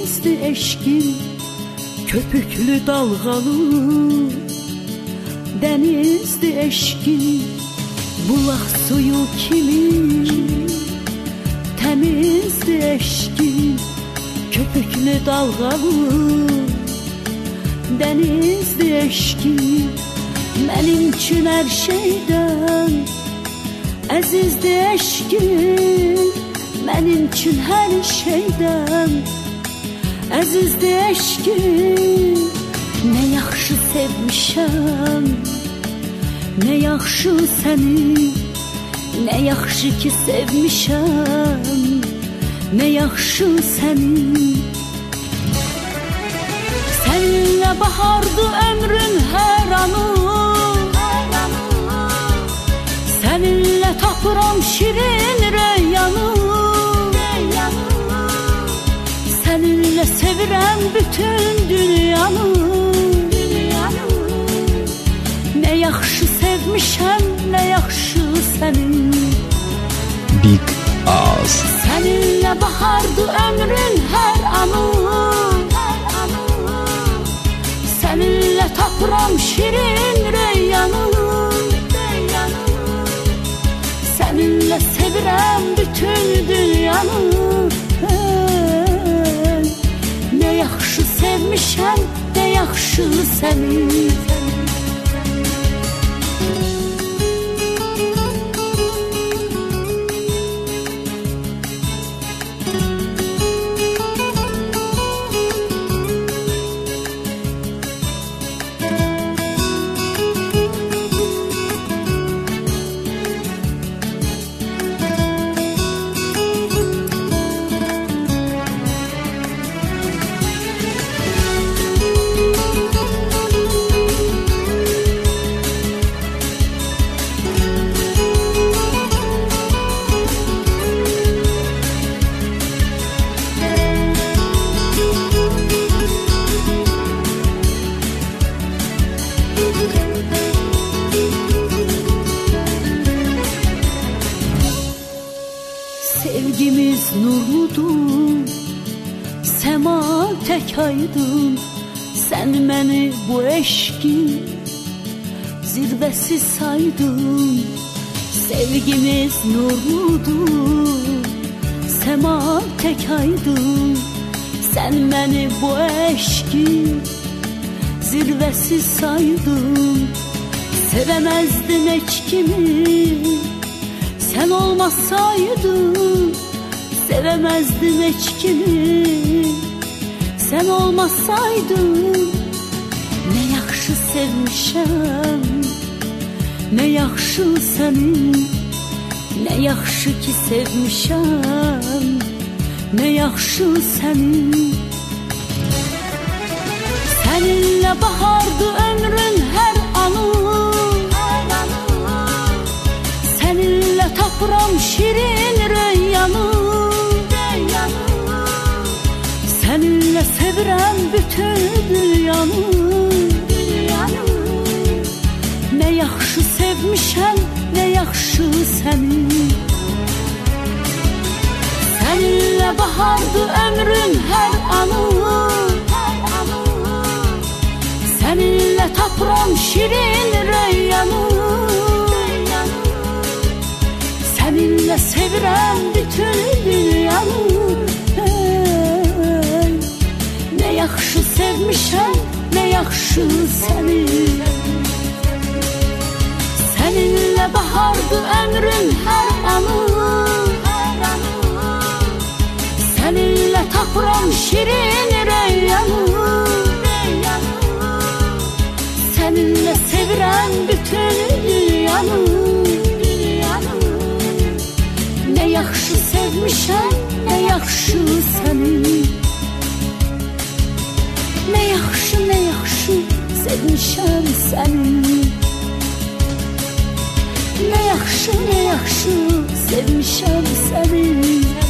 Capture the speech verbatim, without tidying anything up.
Denizdi eşkin, köpüklü dalgalı. Denizdi eşkin, bulaq suyu kimi. Temizdi eşkin, köpüklü dalgalı. Denizdi eşkin, benim için her şeyden əzizdi eşkin, benim için her şeyden əzizdi eşkin. Ne yaxşı sevmişəm, ne yaxşı səni, ne yaxşı ki sevmişəm, ne yaxşı səni. Seninle bahardı ömrün her anı, seninle tapıram şirin reyyanı, seninle sevirəm bütün dünyanı. Ne yaxşı sevmişəm, ne yaxşı sənin. Big Ağız. Seninle bahardı ömrün her anı, seninle tapıram şirin reyyanı, seninle sevirəm bütün dünyanı. Ne yaxşı sevmişəm, ne yaxşı səni. Sevgimiz nurludur, sema tek aydın. Sen beni bu eşkin zirvesi saydın. Sevgimiz nurludur, sema tek aydın. Sen beni bu eşkin zirvesi saydın. Sevemezdim hiç kimi sen olmasaydın, sevemezdim hiç kimi sen olmasaydın. Ne yaxşı sevmişəm, ne yaxşı səni, ne yaxşı ki sevmişəm, ne yaxşı səni. Seninle bahardı ömrün her anı, seninle tapıram şirin reyyanı, seninle sevirəm bütün dünyanı. Ne yaxşı sevmişəm, ne yaxşı səni. Seninle bahardı ömrün her anı, seninle tapıram şirin reyyanı, seninle sevirəm bütün dünyanı. Hey, ne yaxşı sevmişəm, ne yaxşı səni. Seninle bahardı ömrün her anı, seninle tapıram şirin reyyanı, seninle sevirəm bütün dünyanı. Ne yaxşı sevmişəm, ne yaxşı səni. Ne yaxşı, ne yaxşı sevmişəm səni. Ne yaxşı, ne yaxşı sevmişəm səni.